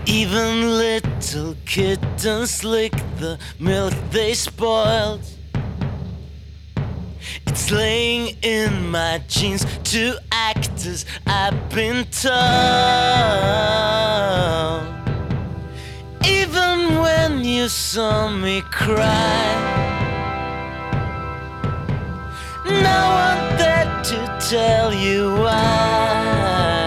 Even little kittens lick the milk they spoiled. It's laying in my genes to act as I've been told. Even when you saw me cry, no one dared to tell you why.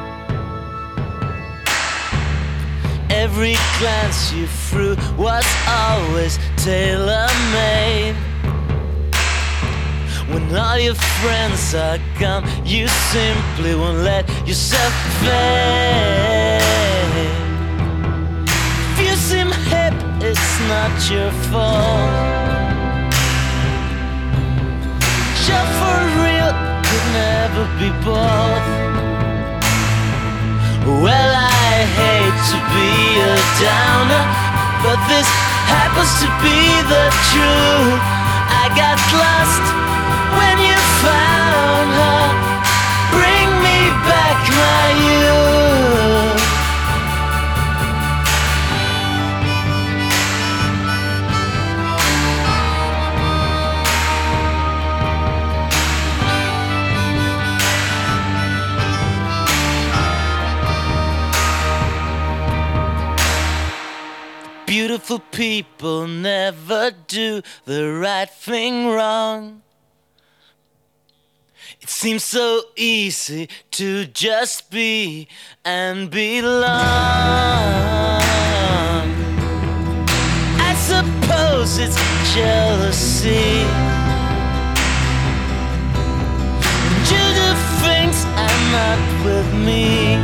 Every glance you threw was always tailor-made. When all your friends are gone, you simply won't let yourself fade. If you seem hip, it's not your fault. Just for real, could never be both. Well, I hate to be a downer, but this happens to be the truth. I got lost when you found her. Bring me back my youth. Beautiful people never do the right thing wrong. It seems so easy to just be and belong. I suppose it's jealousy. And you do things are not with me.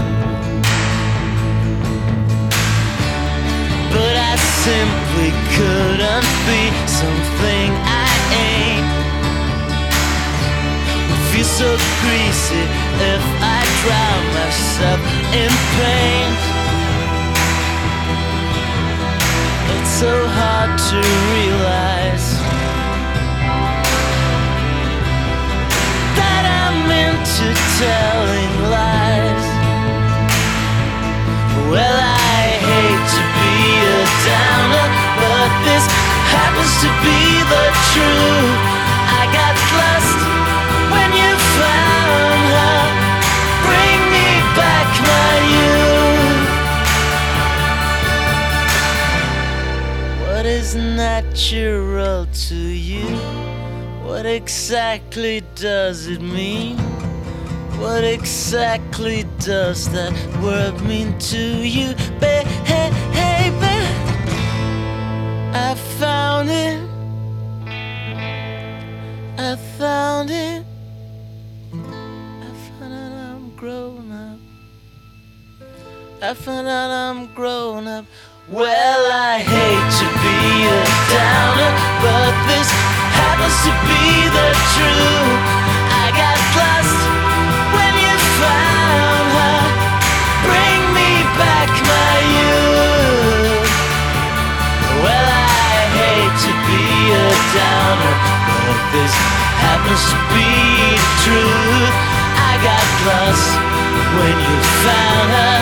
But I simply couldn't be something I ain't. Would feel so greasy if I drown myself in pain. It's so hard to realize that I'm into telling lies. Well, I hate to be a downer, but this happens to be the truth. I got lost when you found her. Bring me back my youth. What is natural to you? What exactly does it mean? What exactly does that word mean to you, baby? I found it. I found it. I found out I'm grown up. I found out I'm grown up. Well, I hate to be a downer, but this happens to be the truth. I got lost when you found her. Bring me back my youth. Well, I hate to be a downer, but this happens to be the truth. I got lost when you found her.